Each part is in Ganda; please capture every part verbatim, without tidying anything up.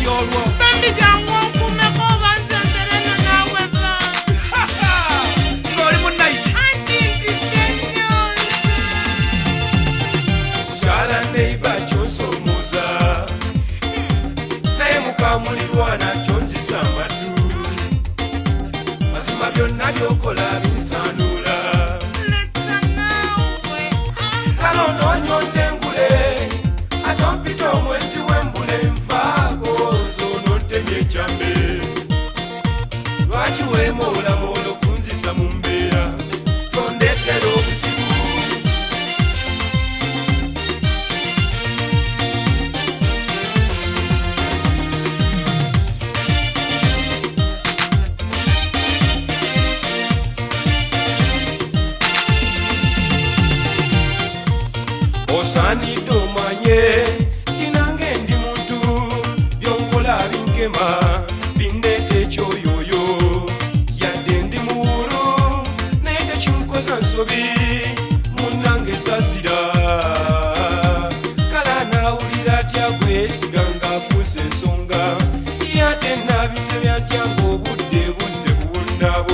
kati olwo bambi jangu okumeko bansembereno nawe ba ng'oli mu naiti anti ntisenyonza mukyala neiba kyosoomoza naye mukamulirwana kyonzisa amaddu mazima byonna byokola binsaanula kale onoonyote engule ate ompita omwezi w'embule nfaako zoonotemye ekyambe lwaki weemoolamoola okunzisa mu mbeera tondeetera obuzibu osaanidde omanye tinange ndi muntu byonkola binkema bindeeta ekyoyoyo yadde ndi muwulu naye tekinkoza nsobi munnange saasira kale anaawulira atya gwesiga ng'afuuse ensonga yate naabitebya ntya ng'obudde buzze buwonnabo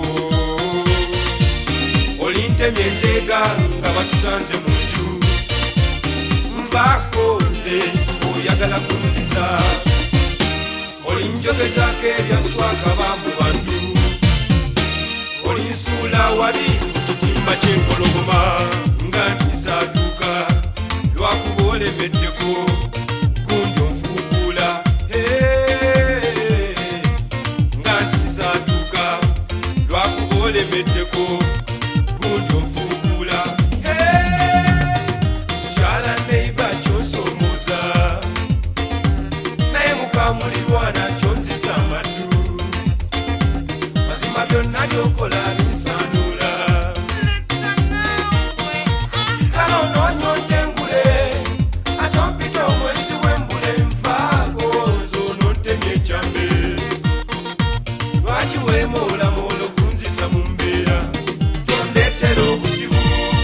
olintemye enteega nga batusanze mu nju nze oyagala kunzisa olinjogezaako ebyaswaka bamu bantu olinsuula wali kitimba ky'empologoma nga ntisaatuuka lwakuba olemeddeko gundi onfuukuula nga ntisaatuuka lwakuba olemeddeko gundi onfuukuula mukyala neiba kyosoomoza naye mukamulirwana kyonzisa amaddu mazima byonna byokola binsaanula kale onoonyote engule ate ompita omwezi w'embule nfaako zoonotemye ekyambe lwaki weemoolamoola okunzisa mu mbeera tondeetera obuzibu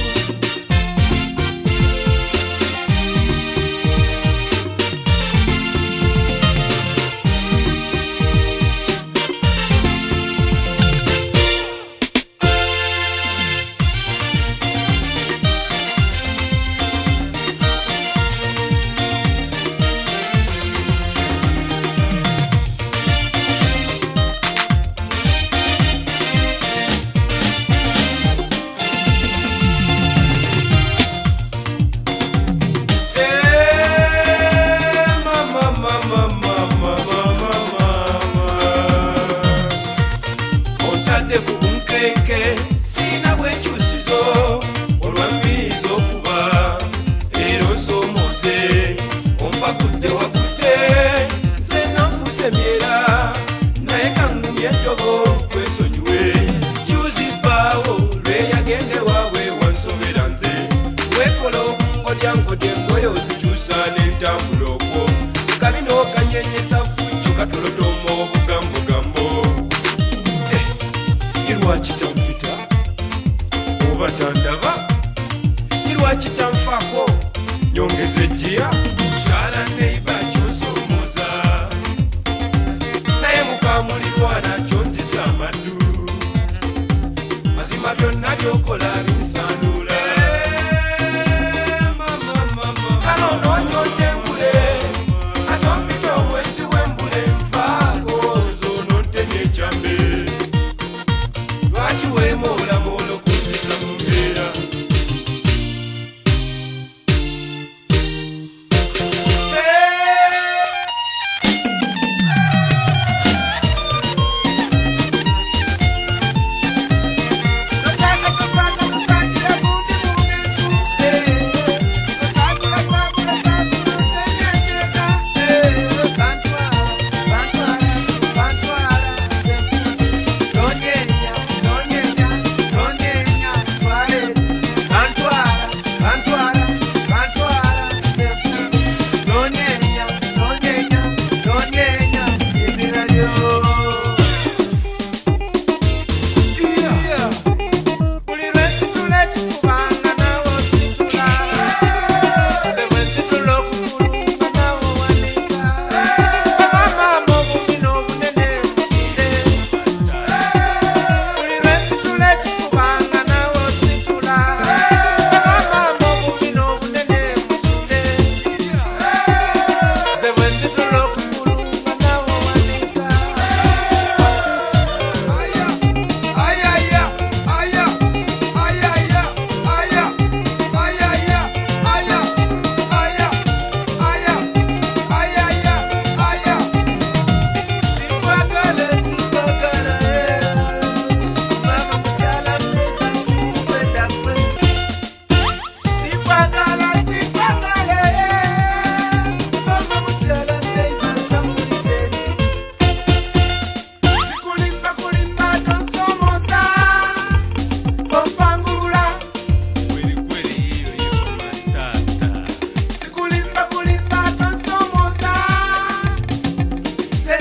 sina bwekyusizo olwambiriza okuba era onsoomoze ompakudde wagudde nze nanfuuse myera naye kangumya eddobo kwesonyiwe kyuzibbaawo lweyagende waabwe wansobera nze weekola obungodyangodya engoye ozikyusa n'entambula okwo kabina okanyenyesa fujjo katolotoma obugambogambo irwaki tampita oba tandaba irwaki tanfaako nyongeza ejjiya kyala neiba kyosoomoza naye mukamulirwana kyonzisa amaddu mazima byonna byokola binsaanula kale onoonyote engule ate ompita omwezi w'embule nfa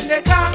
ndeka